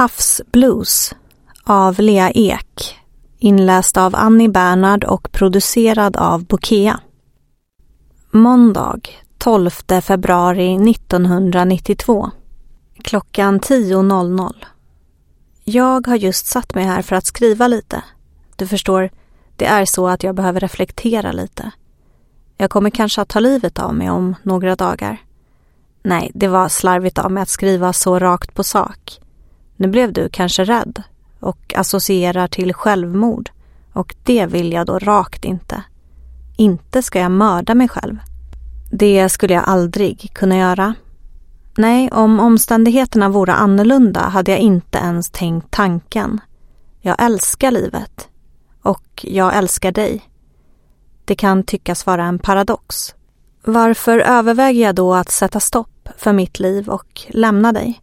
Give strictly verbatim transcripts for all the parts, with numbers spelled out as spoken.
Havsblues av Lea Ek, inläst av Annie Bernhard och producerad av Bokea. Måndag tolfte februari nittonhundranittiotvå. Klockan tio noll noll. Jag har just satt mig här för att skriva lite. Du förstår, det är så att jag behöver reflektera lite. Jag kommer kanske att ta livet av mig om några dagar. Nej, det var slarvigt av mig att skriva så rakt på sak. Nu blev du kanske rädd och associerar till självmord. Och det vill jag då rakt inte. Inte ska jag mörda mig själv. Det skulle jag aldrig kunna göra. Nej, om omständigheterna vore annorlunda hade jag inte ens tänkt tanken. Jag älskar livet. Och jag älskar dig. Det kan tyckas vara en paradox. Varför överväger jag då att sätta stopp för mitt liv och lämna dig?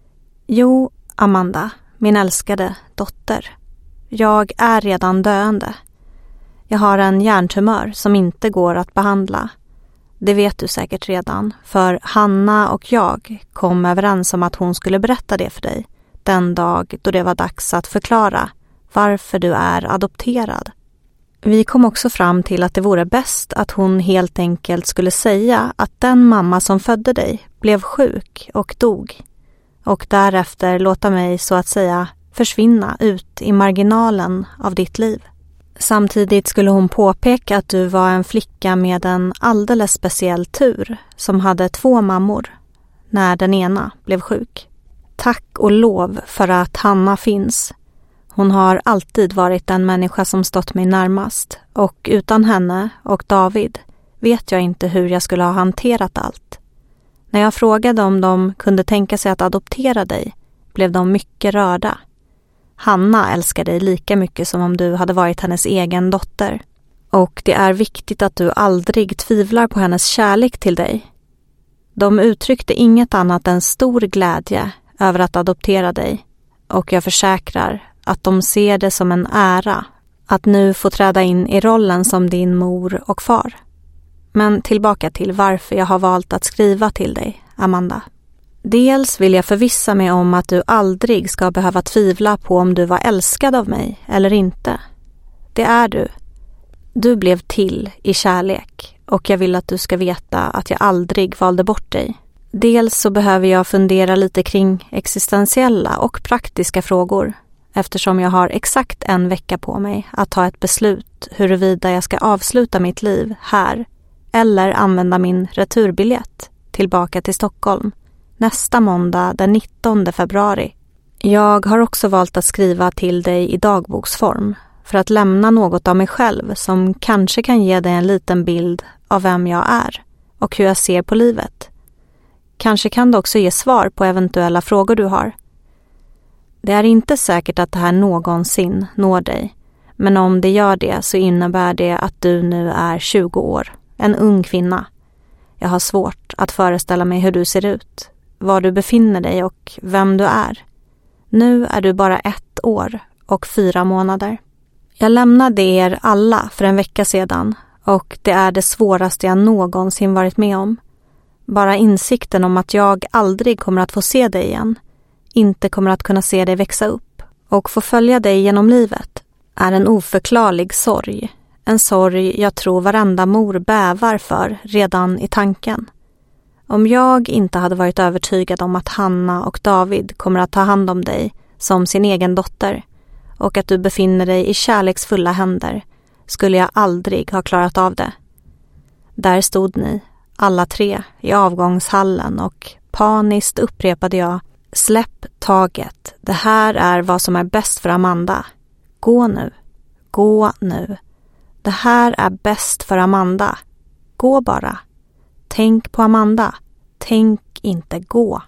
Jo, Amanda, min älskade dotter. Jag är redan döende. Jag har en hjärntumör som inte går att behandla. Det vet du säkert redan, för Hanna och jag kom överens om att hon skulle berätta det för dig den dag då det var dags att förklara varför du är adopterad. Vi kom också fram till att det vore bäst att hon helt enkelt skulle säga att den mamma som födde dig blev sjuk och dog. Och därefter låta mig så att säga försvinna ut i marginalen av ditt liv. Samtidigt skulle hon påpeka att du var en flicka med en alldeles speciell tur som hade två mammor när den ena blev sjuk. Tack och lov för att Hanna finns. Hon har alltid varit en människa som stått mig närmast och utan henne och David vet jag inte hur jag skulle ha hanterat allt. När jag frågade om de kunde tänka sig att adoptera dig blev de mycket rörda. Hanna älskar dig lika mycket som om du hade varit hennes egen dotter. Och det är viktigt att du aldrig tvivlar på hennes kärlek till dig. De uttryckte inget annat än stor glädje över att adoptera dig. Och jag försäkrar att de ser det som en ära att nu få träda in i rollen som din mor och far. Men tillbaka till varför jag har valt att skriva till dig, Amanda. Dels vill jag förvissa mig om att du aldrig ska behöva tvivla på om du var älskad av mig eller inte. Det är du. Du blev till i kärlek och jag vill att du ska veta att jag aldrig valde bort dig. Dels så behöver jag fundera lite kring existentiella och praktiska frågor eftersom jag har exakt en vecka på mig att ta ett beslut huruvida jag ska avsluta mitt liv här eller använda min returbiljett tillbaka till Stockholm nästa måndag den nittonde februari. Jag har också valt att skriva till dig i dagboksform för att lämna något av mig själv som kanske kan ge dig en liten bild av vem jag är och hur jag ser på livet. Kanske kan det också ge svar på eventuella frågor du har. Det är inte säkert att det här någonsin når dig, men om det gör det så innebär det att du nu är tjugo år, en ung kvinna. Jag har svårt att föreställa mig hur du ser ut, var du befinner dig och vem du är. Nu är du bara ett år och fyra månader. Jag lämnade er alla för en vecka sedan och det är det svåraste jag någonsin varit med om. Bara insikten om att jag aldrig kommer att få se dig igen, inte kommer att kunna se dig växa upp och få följa dig genom livet är en oförklarlig sorg. En sorg jag tror varenda mor bävar för redan i tanken. Om jag inte hade varit övertygad om att Hanna och David kommer att ta hand om dig som sin egen dotter och att du befinner dig i kärleksfulla händer skulle jag aldrig ha klarat av det. Där stod ni, alla tre, i avgångshallen och paniskt upprepade jag: släpp taget, det här är vad som är bäst för Amanda. Gå nu, gå nu. Det här är bäst för Amanda. Gå bara. Tänk på Amanda. Tänk inte gå.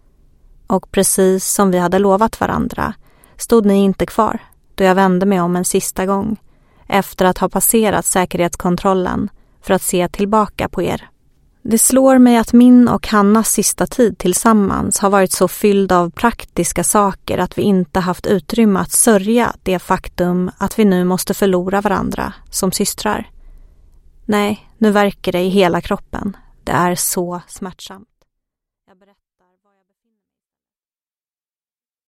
Och precis som vi hade lovat varandra stod ni inte kvar då jag vände mig om en sista gång efter att ha passerat säkerhetskontrollen för att se tillbaka på er. Det slår mig att min och Hannas sista tid tillsammans har varit så fylld av praktiska saker att vi inte haft utrymme att sörja det faktum att vi nu måste förlora varandra som systrar. Nej, nu verkar det i hela kroppen. Det är så smärtsamt.